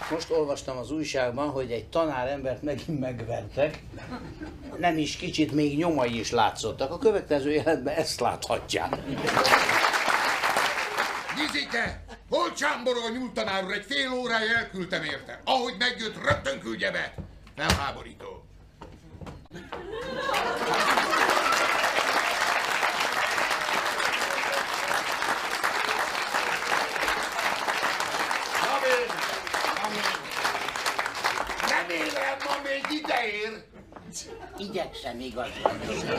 Most olvastam az újságban, hogy egy tanárembert megint megvertek. Nem is kicsit, még nyomai is látszottak. A következő jelenetben ezt láthatják. Gizike! Hol csámborol a nyúltanár úr? Egy fél órája elküldtem érte. Ahogy megjött, rögtön küldje be. Felháborító. Remélem, ma még ideér. Igyekszem igazgatni.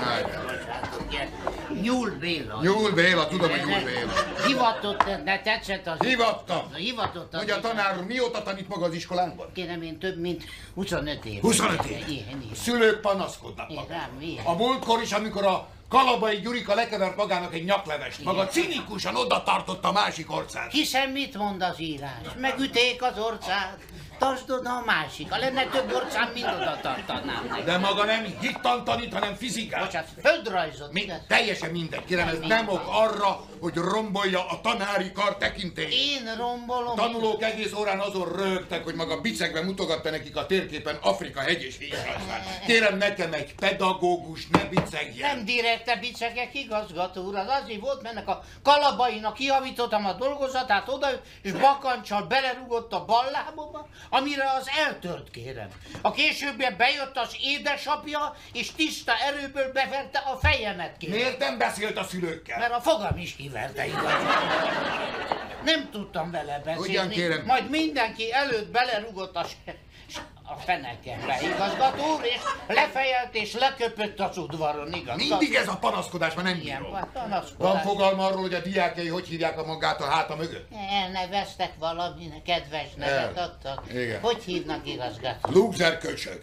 Nyúl Béla. Nyúl Béla, tudom, hogy Nyúl Béla. Hivatott, de tetszett az... Hivattam. Hivatott az... Hogy a tanár úr mióta tanít maga az iskolánkban? Kérem, én több mint 25 év. 25 év? Szülők panaszkodnak maga. A múltkor is, amikor a Kalabai Gyurika lekevert magának egy nyaklevest, maga cinikusan oda tartotta a másik orcát. Hiszen mit mond az írás? Megüték az orcát. Tartsd oda a másik. Ha lenne több orcám, mind oda tartanám neki. De maga nem hittan tanít, hanem fizikát. Bocsánat, földrajzot. Teljesen mindegy. Kérem, ez nem ok arra, hogy rombolja a tanári kar tekintélyét. Én rombolom. Tanulók egész órán azon rögtek, hogy maga bicegve mutogatta nekik a térképen Afrika hegy és vízrajzát. Kérem, nekem egy pedagógus, ne bicegjen. Nem direkte bicegek, igazgató úr. Az azért volt, mert a Kalabainak kijavítottam a dolgozatát oda, és bakancsal belerúgott a bal lábomba, amire az eltört, kérem. A későbbiek bejött az édesapja, és tiszta erőből beverte a fejemet, kérem. Miért nem beszélt a szülőkkel? Mert a fogam is kiverte, igaz. Nem tudtam vele beszélni. Ugyan, kérem. Majd mindenki előtt belerúgott a fenekembe, igazgató úr, és lefejelt és leköpött az udvaron, igazgató. Mindig ez a panaszkodás, már nem bírom. Van fogalma arról, hogy a diákjai hogy hívják a magát a háta mögött? Elneveztek valaminek, kedves nevet adtak. Igen. Hogy hívnak, igazgató? Lúzer köcsög.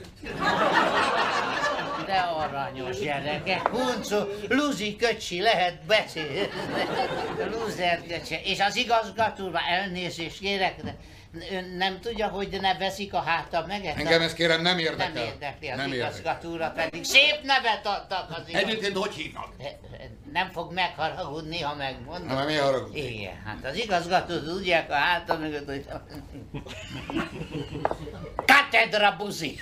De aranyos gyerekek, Huncu, Luzi köcsi, lehet beszélni. Lúzer köcsi. És az igazgatóra elnézést kérek, de ön nem tudja, hogy ne veszik a háta meget? Engem ezt kérem nem érdekel. Nem érdekli az igazgatóra, pedig szép nevet adtak az igazgatóra. Egyébként hogy hívnak? Nem fog megharagudni, ha megmondom. Na, mi haragudni? Igen, hát az igazgató tudják a háta mögött, hogy... Katedra buzi!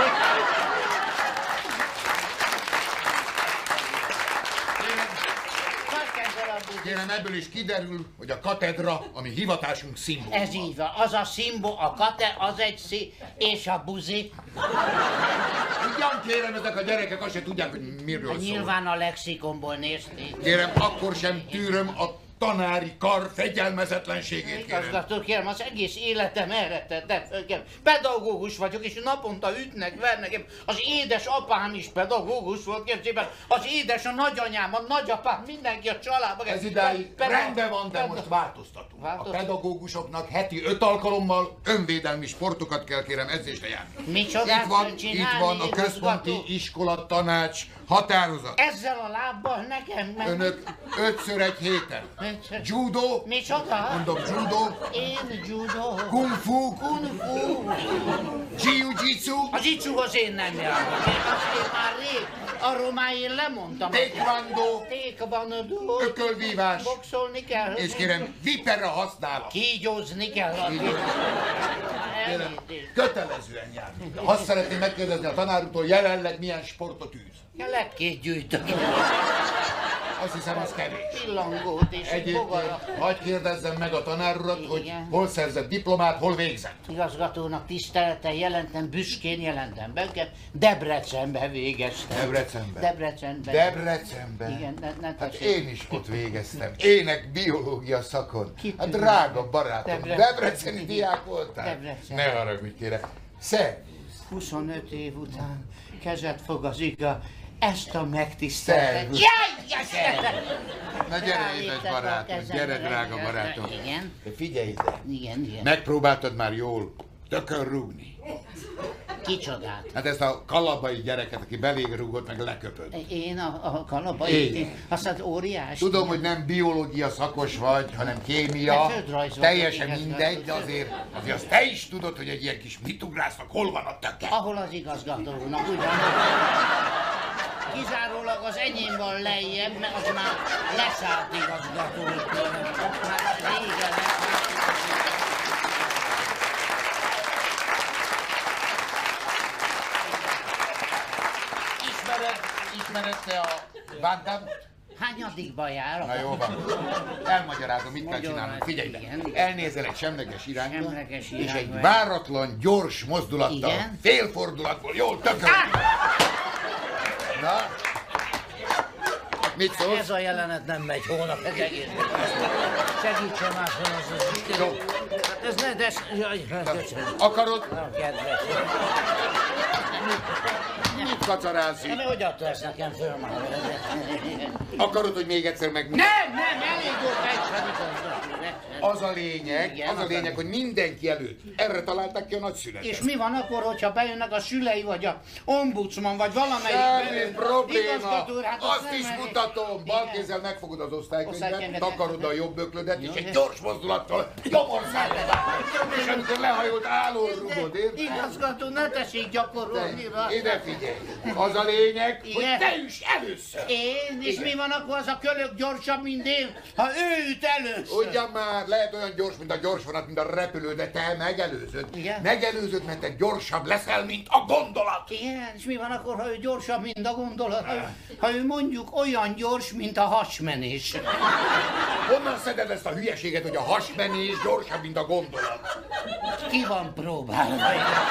Kérem, ebből is kiderül, hogy a katedra, ami hivatásunk szimbóluma. Ez így van, az a szimbol, a kate, az egy és a buzi. Ugyan kérem, ezek a gyerekek azt se tudják, hogy miről szól. Nyilván a lexikonból nézték. Kérem, akkor sem tűröm a tanári kar fegyelmezetlenségét, kérem. Igazgató, kérem, az egész életem erre tette föl. Pedagógus vagyok, és naponta ütnek, vernek. Az édes apám is pedagógus volt, képzében. Az édes, a nagyanyám, a nagyapám, mindenki a családban. Ez idáig rendben van, de most változtatunk. A pedagógusoknak heti 5 alkalommal önvédelmi sportokat kell, kérem, edzésre járni. Micsodát itt van a központi iskola tanács határozat. Ezzel a lábbal nekem meg... Önök 5-ször egy héten. Judo. Micsoda? Mondom, judo. Én judo. Kung fu. Kung fu. Jiu-jitsu. A jitsuhoz én nem járok. Azt már rég. Arról már én lemondtam. Taekwondo. Taekwondo. Ökölvívás. Boxolni kell. És kérem, viperra használat. Kígyózni kell. Kérem, kötelezően járni. Azt szeretném megkérdezni a tanárútól, jelenleg milyen sportot űz. Ja, lekkét gyűjtök. Azt hiszem, az kevés. Pillangót és egyébként, hadd kérdezzem meg a tanárurat, hogy hol szerzett diplomát, hol végzett. Igazgatónak tiszteleten jelentem, büszkén jelentem be, Debrecenbe végeztem. Debrecenben? Debrecenben. Debrecenben? Igen, hát én is ott végeztem. Ének-biológia szakon. Hát drága barátom, debreceni diák voltál? Debrecen. Ne haragudj, kérem. Szervusz. 25 év után kezet fog az iga, ezt a megtiszteltet. Na gyere, édes barátom, gyere, drága barátom. Igen. Figyelj ide. Igen. Megpróbáltad már jól tökörrúgni. Kicsodát? Hát ezt a kalabai gyereket, aki belég rúgott, meg leköpött. Én a kalabai? Azt az óriás. Tudom, hogy nem biológia szakos vagy, hanem kémia. Teljesen mindegy, de azért azt te is tudod, hogy egy ilyen kis mitugrásznak hol van a töke. Ahol az igazgatónak, ugyanúgy. Kizárólag az enyém van lejjebb, mert az már leszállt igazgató. Már régen leszállt. ismerette a Van Damme? Hányadikba járok? Na jó van. Elmagyarázom, mit kell Nagyon csinálnunk. Figyelj be. igen. Elnézel egy semleges irányba, Semleges és egy irányba. váratlan, gyors mozdulattal, Igen. félfordulatból jól tökölni. Na? Mit szólsz? Ez a jelenet nem megy hónap, ez egész. Segítsen máshol az Jó. Ez ne, de ez... Jaj, köszönöm. Akarod? Na, kedves. Mit kacarálsz De itt? hogy adta ezt nekem föl már? Akarod, hogy még egyszer megmutatom? Nem, elég volt egyszer. Az a lényeg, Igen, az a az lényeg, a- hogy mindenki előtt. Erre találták ki a nagyszünetet. És mi van akkor, hogyha bejönnek a szülei, vagy a ombudsman, vagy valamelyik... Semmi probléma. igazgató úr, hát Azt nem is elég. mutatom. Bal Igen. kézzel megfogod az osztálykönyvet, Osztálykönyvet. takarod a jobb öklödet, és Jó, egy jó. gyors mozdulattal gyomországot. És amikor lehajolt, állól rugod, érted? Igazgató, ne tessék gyakorolni rá. Ide figyelj! Az a lényeg, hogy Igen. te üss először! Én? És Igen. mi van akkor, az a kölök gyorsabb, mint én? Ha ő üt először. Ugyan már, lehet olyan gyors, mint a gyorsvonat, mint a repülő, de te megelőzöd. Igen. Megelőzöd, mert te gyorsabb leszel, mint a gondolat. Igen, és mi van akkor, ha ő gyorsabb, mint a gondolat? Ha ő mondjuk olyan gyors, mint a hasmenés. Honnan szeded ezt a hülyeséget, hogy a hasmenés gyorsabb, mint a gondolat? Ki van próbálva?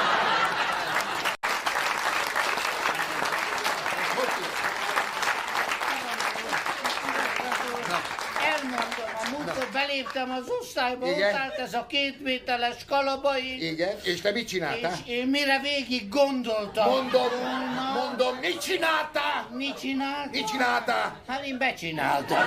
Elmondom, a múltkor beléptem az osztályba, ott Igen. állt ez a 2 méteres kalabai, Igen, és te mit csináltál? és én mire végig gondoltam. Mondom, mit csináltál? Mit csinált? Mit csináltál? Hát én becsináltam.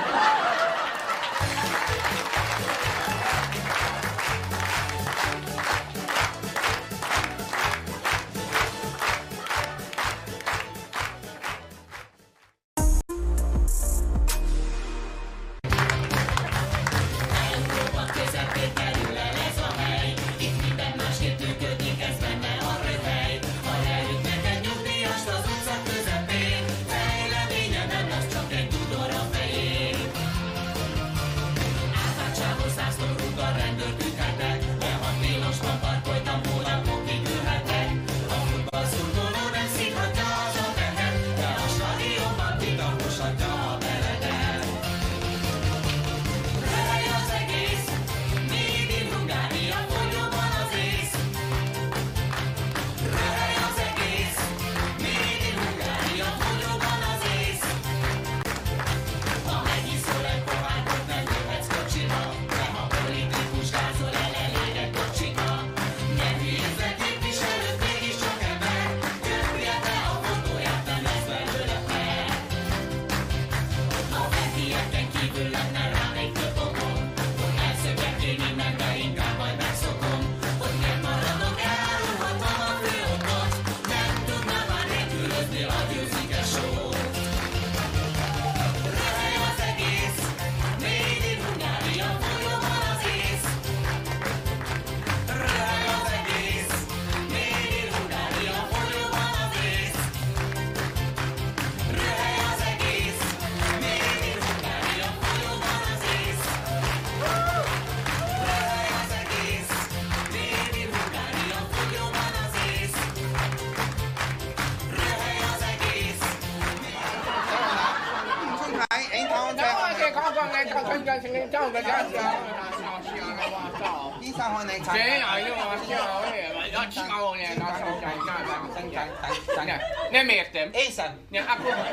Nem értem. Én sem. Ja,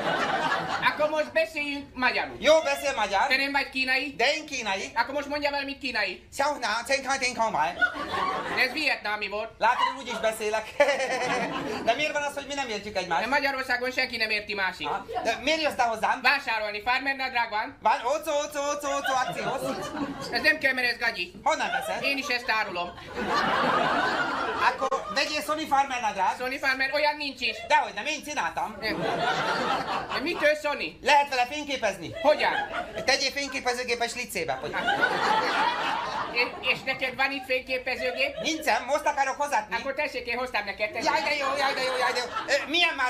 akkor most beszéljünk magyarul. Jó, beszél magyar. Te nem vagy kínai? De én kínai. Akkor most mondjál valamit kínai. Xiaohua, Csenkaj, Mai. De ez vietnámi volt. Látod, hogy úgy is beszélek. De miért van az, hogy mi nem értjük De egymást? Magyarországon senki nem érti másik. Ha? De miért jössz te hozzám? Vásárolni, farmernadrág van. Van, ócó, akcióhoz. Ez nem kell, mert ez gagyi. Honnan veszed? Én is ezt árulom. Akkor vegyél Sony Farmer nadrág. Sony Farmer olyan nincs is. Dehogy nem, én csináltam. De mitől Sony? Lehet vele fényképezni. Hogyan? Tegyél fényképezőgépes licébe. Hogy... És neked van itt fényképezőgép? Nincsen, most akarok hozzáadni. Akkor tessék, én hoztam neked. Jaj, de jó. Milyen már